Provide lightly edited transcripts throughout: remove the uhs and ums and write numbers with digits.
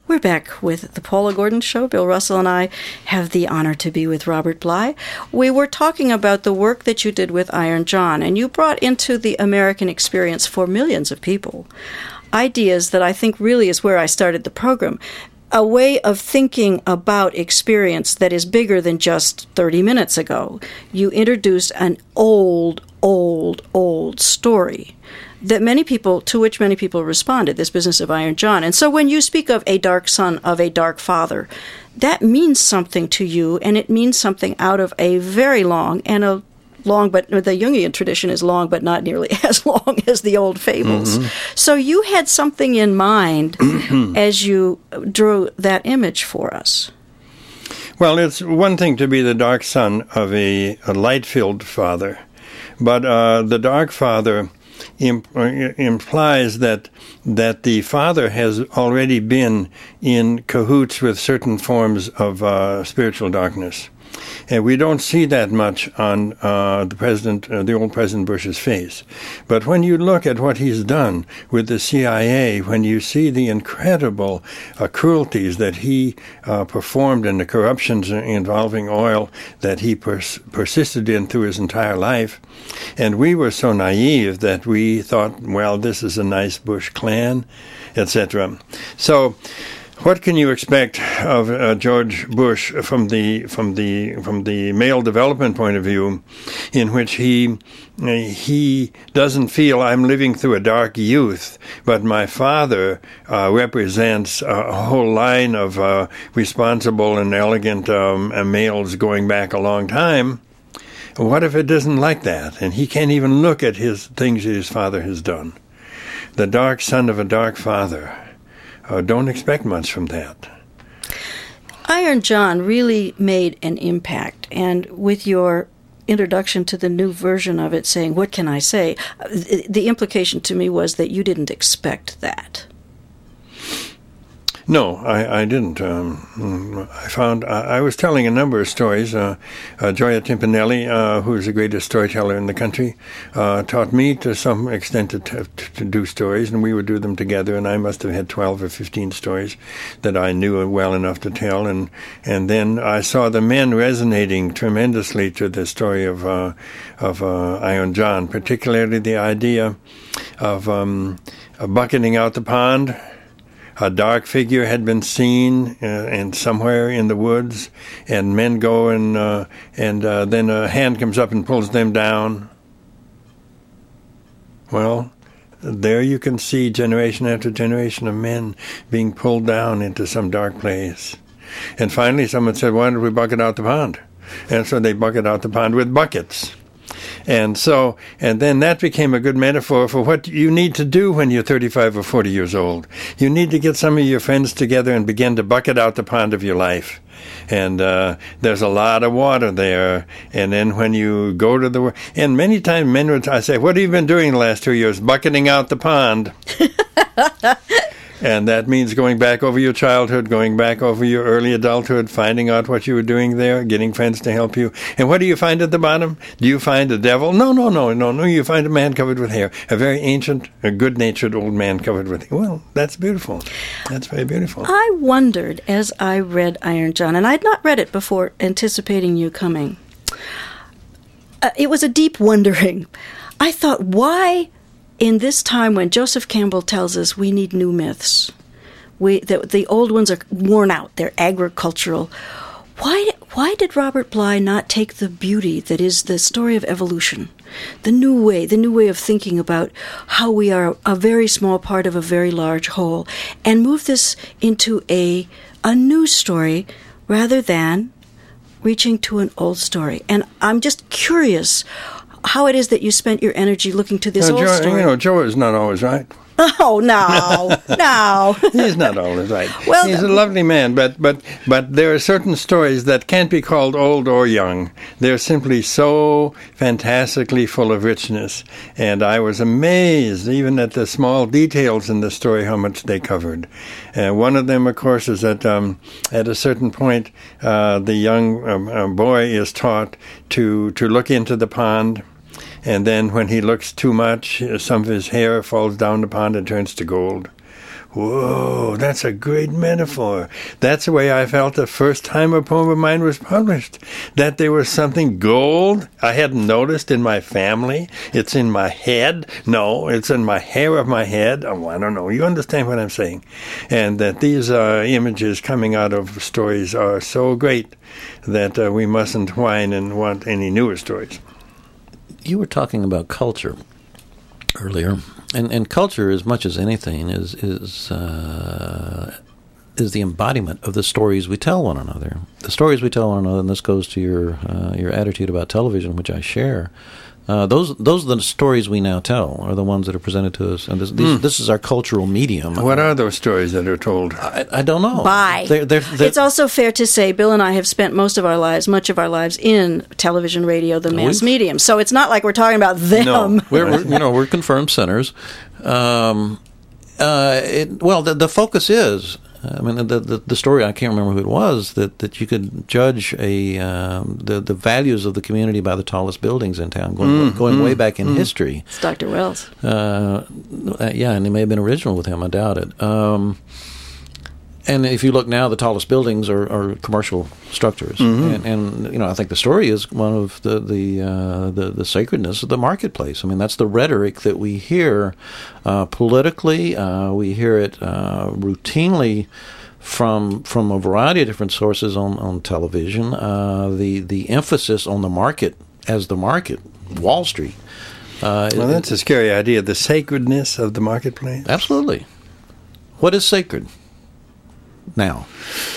We're back with the Paula Gordon Show. Bill Russell and I have the honor to be with Robert Bly. We were talking about the work that you did with Iron John, and you brought into the American experience for millions of people ideas that I think really is where I started the program. A way of thinking about experience that is bigger than just 30 minutes ago. You introduced an old story to which many people responded, this business of Iron John. And so when you speak of a dark son of a dark father, that means something to you, and it means something out of a very long, but the Jungian tradition is long, but not nearly as long as the old fables. Mm-hmm. So you had something in mind as you drew that image for us. Well, it's one thing to be the dark son of a light-filled father, but the dark father implies that the father has already been in cahoots with certain forms of spiritual darkness. And we don't see that much on the old President Bush's face. But when you look at what he's done with the CIA, when you see the incredible cruelties that he performed and the corruptions involving oil that he persisted in through his entire life, and we were so naive that we thought, well, this is a nice Bush clan, etc. So, what can you expect of George Bush from the male development point of view, in which he doesn't feel I'm living through a dark youth, but my father represents a whole line of responsible and elegant males going back a long time? What if it doesn't like that, and he can't even look at his things that his father has done? The dark son of a dark father. Don't expect much from that. Iron John really made an impact, and with your introduction to the new version of it saying, what can I say? The implication to me was that you didn't expect that. No, I didn't. I was telling a number of stories. Gioia Timpanelli, who is the greatest storyteller in the country, taught me to some extent to do stories, and we would do them together, and I must have had 12 or 15 stories that I knew well enough to tell, and then I saw the men resonating tremendously to the story of Iron John, particularly the idea of bucketing out the pond. A dark figure had been seen and somewhere in the woods, and men go and then a hand comes up and pulls them down. Well, there you can see generation after generation of men being pulled down into some dark place. And finally someone said, why don't we bucket out the pond? And so they bucket out the pond with buckets. And then that became a good metaphor for what you need to do when you're 35 or 40 years old. You need to get some of your friends together and begin to bucket out the pond of your life. And there's a lot of water there. And then when you go to and many times men would, I say, what have you been doing the last 2 years? Bucketing out the pond. And that means going back over your childhood, going back over your early adulthood, finding out what you were doing there, getting friends to help you. And what do you find at the bottom? Do you find a devil? No. You find a man covered with hair, a very ancient, a good-natured old man covered with hair. Well, that's beautiful. That's very beautiful. I wondered as I read Iron John, and I'd not read it before anticipating you coming. It was a deep wondering. I thought, why... in this time when Joseph Campbell tells us we need new myths, the old ones are worn out, they're agricultural, why did Robert Bly not take the beauty that is the story of evolution, the new way of thinking about how we are a very small part of a very large whole, and move this into a new story rather than reaching to an old story? And I'm just curious how it is that you spent your energy looking to this old story. Joe is not always right. Oh, no. He's not always right. Well, he's a lovely man, but there are certain stories that can't be called old or young. They're simply so fantastically full of richness, and I was amazed even at the small details in the story, how much they covered. One of them, of course, is that at a certain point, the young boy is taught to look into the pond. And then when he looks too much, some of his hair falls down the pond and turns to gold. Whoa, that's a great metaphor. That's the way I felt the first time a poem of mine was published. That there was something gold I hadn't noticed in my family. It's in my head. No, it's in my hair of my head. Oh, I don't know. You understand what I'm saying? And that these images coming out of stories are so great that we mustn't whine and want any newer stories. You were talking about culture earlier. And culture, as much as anything, is the embodiment of the stories we tell one another. The stories we tell one another, and this goes to your attitude about television, which I share. Those are the stories we now tell, are the ones that are presented to us, and this is our cultural medium. What are those stories that are told? I don't know. They're it's also fair to say Bill and I have spent much of our lives in television, radio, the mass medium. So it's not like we're talking about them. No, we're confirmed sinners. The focus is. I mean, the story, I can't remember who it was, that you could judge the values of the community by the tallest buildings in town, going way back in history. It's Dr. Wells. And it may have been original with him, I doubt it. And if you look now, the tallest buildings are commercial structures, and I think the story is one of the sacredness of the marketplace. I mean, that's the rhetoric that we hear politically. We hear it routinely from a variety of different sources on television. The emphasis on the market as the market, Wall Street. Well, that's a scary idea. The sacredness of the marketplace. Absolutely. What is sacred now?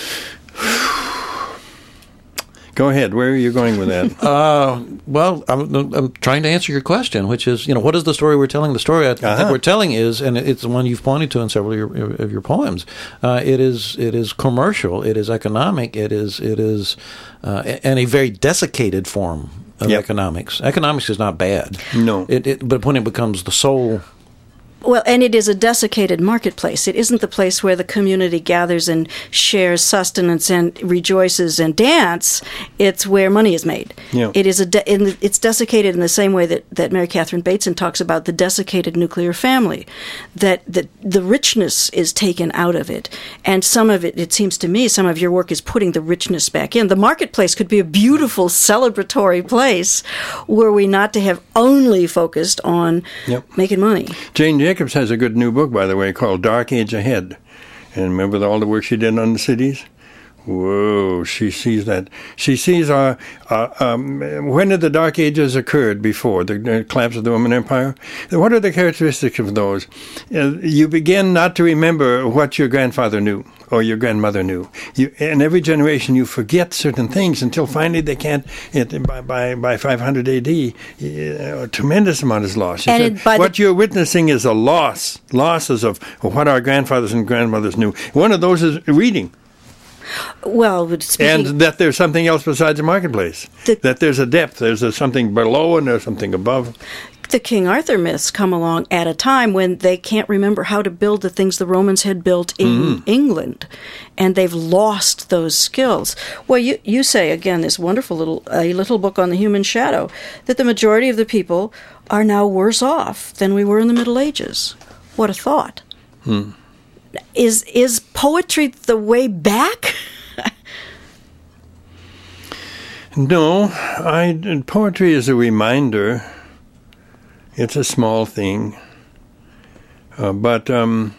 Go ahead. Where are you going with that? Well, I'm trying to answer your question, which is, what is the story we're telling? The story I think we're telling is, and it's the one you've pointed to in several of your poems. It is commercial. It is economic. It is and a very desiccated form of economics. Economics is not bad. No. But when it becomes the sole. Well, and it is a desiccated marketplace. It isn't the place where the community gathers and shares sustenance and rejoices and dance. It's where money is made. Yeah. It is it's desiccated in the same way that Mary Catherine Bateson talks about the desiccated nuclear family, that the richness is taken out of it. And some of it seems to me, some of your work is putting the richness back in. The marketplace could be a beautiful celebratory place were we not to have only focused on making money. Jane Jacobs has a good new book, by the way, called Dark Age Ahead. And remember all the work she did on the cities? Whoa, she sees that. She sees when did the Dark Ages occurred before the collapse of the Roman Empire? What are the characteristics of those? You begin not to remember what your grandfather knew or your grandmother knew. In every generation, you forget certain things until finally they can't. By 500 A.D., a tremendous amount is lost. What you're witnessing is a losses of what our grandfathers and grandmothers knew. One of those is reading. Well, and that there's something else besides the marketplace. That there's a depth, there's something below and there's something above. The King Arthur myths come along at a time when they can't remember how to build the things the Romans had built in England, and they've lost those skills. Well, you say, again, this wonderful little book on the human shadow, that the majority of the people are now worse off than we were in the Middle Ages. What a thought. Is poetry the way back? No, poetry is a reminder. It's a small thing, but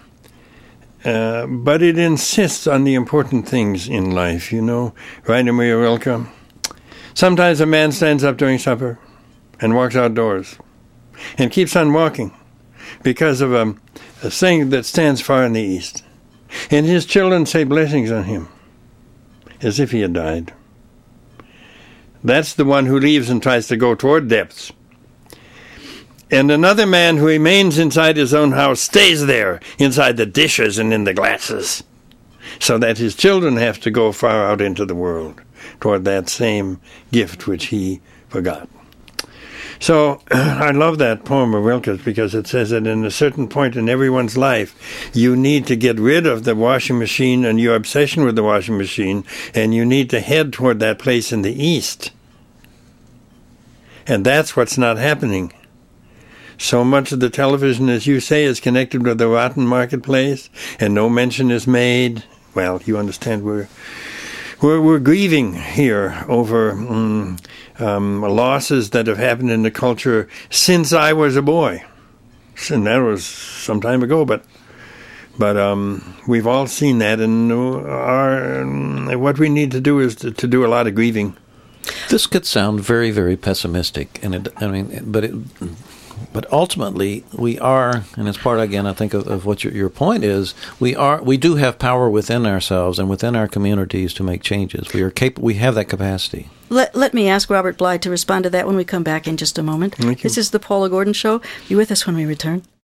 it insists on the important things in life. Rainer Maria Rilke. Sometimes a man stands up during supper and walks outdoors and keeps on walking because of a thing that stands far in the east. And his children say blessings on him, as if he had died. That's the one who leaves and tries to go toward depths. And another man who remains inside his own house stays there, inside the dishes and in the glasses, so that his children have to go far out into the world, toward that same gift which he forgot. So I love that poem of Rilke's because it says that in a certain point in everyone's life, you need to get rid of the washing machine and your obsession with the washing machine, and you need to head toward that place in the east. And that's what's not happening. so much of the television, as you say, is connected with the rotten marketplace, and no mention is made. Well, you understand we're grieving here over losses that have happened in the culture since I was a boy. And that was some time ago, but we've all seen that, and what we need to do is to do a lot of grieving. This could sound very, very pessimistic, and but ultimately we are, and it's part again, I think, of what your point is. We do have power within ourselves and within our communities to make changes. We have that capacity. Let me ask Robert Bly to respond to that when we come back in just a moment. This is the Paula Gordon Show. Be with us when we return.